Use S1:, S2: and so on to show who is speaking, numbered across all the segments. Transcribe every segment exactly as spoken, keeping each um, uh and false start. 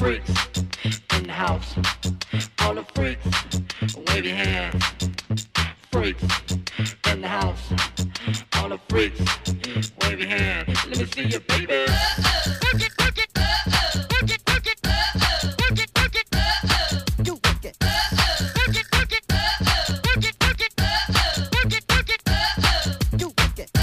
S1: freaks in the house. All the freaks, wave your hands. Freaks in the house. All the freaks, wave your hands. Let me see you, baby. Work it, work it. Work it, work it. Work it, work it. You work it. Work it, work it. Work it, work it. Work it, work it. You work it.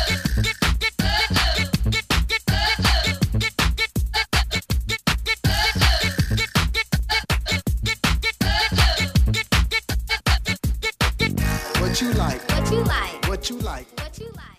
S2: What you like?
S3: What you like?
S2: What you like?
S3: What you like?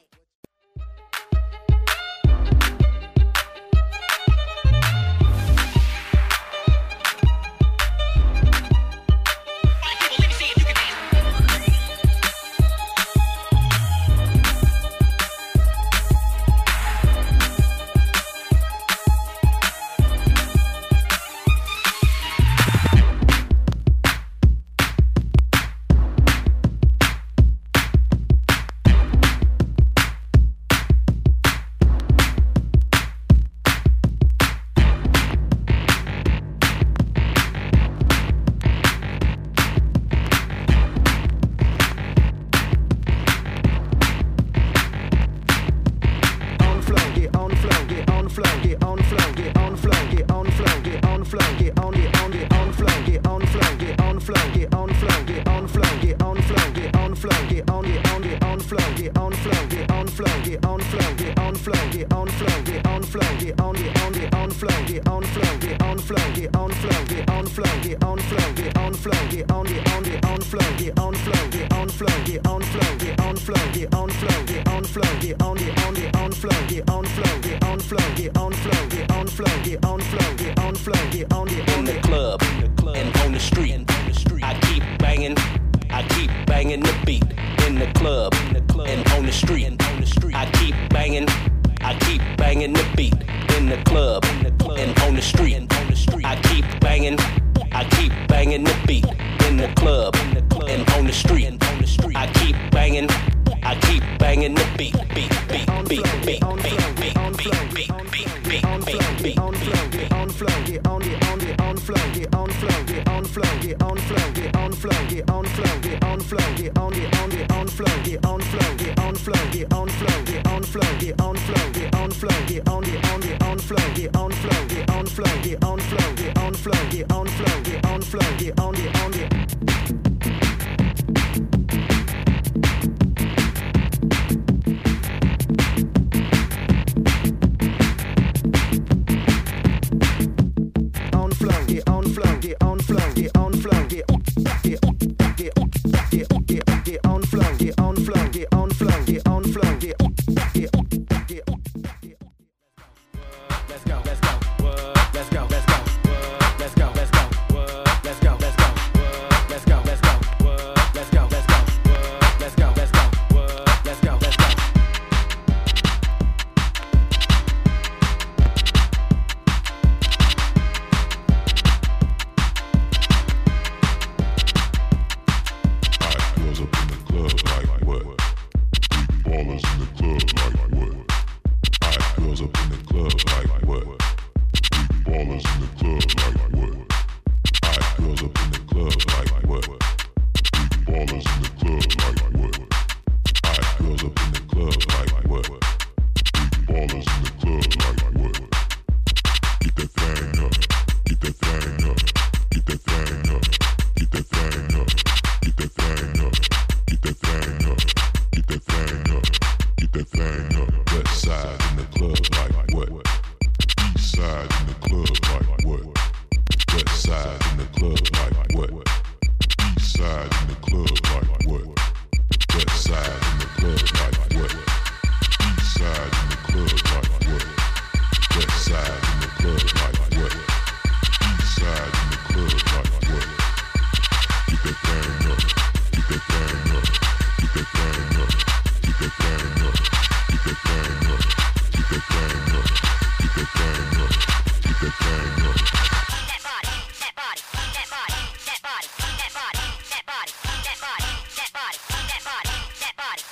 S3: That body, that body, that body, that body, that body, that body, that body.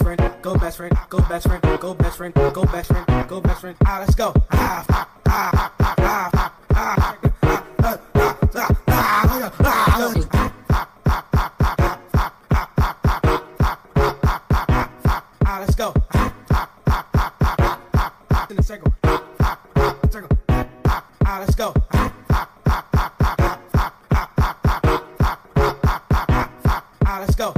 S2: friend, go best friend, go best friend, go best friend, go best friend, go best friend. Ah, let's go. Ah, ah, ah, ah, ah, ah, ah, ah, let's go. In the circle, circle. Ah, let's go. Ah, let's go.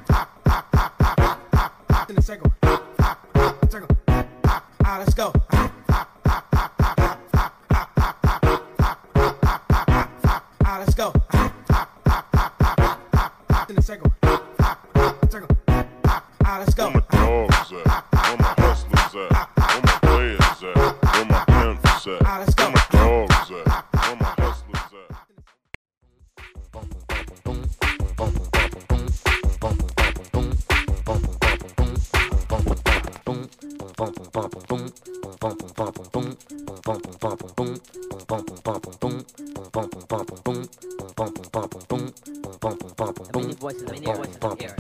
S2: In the circle, circle. Ah, let's go. Ah, let's go. In the circle, circle. Ah, let's go.
S3: Where my dogs at? Where my hustlers at? Where my players at? Where my pimps at?
S2: Ah, let's go.
S3: Where my dogs at? Where my hustlers at?
S1: Many voices, many voices in here.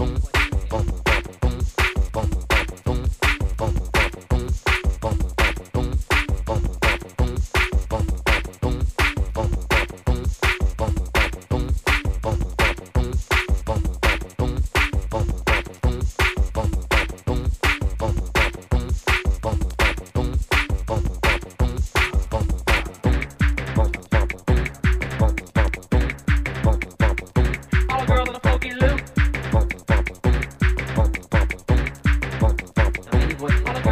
S1: All the girls in the folky loop. Many voices. All the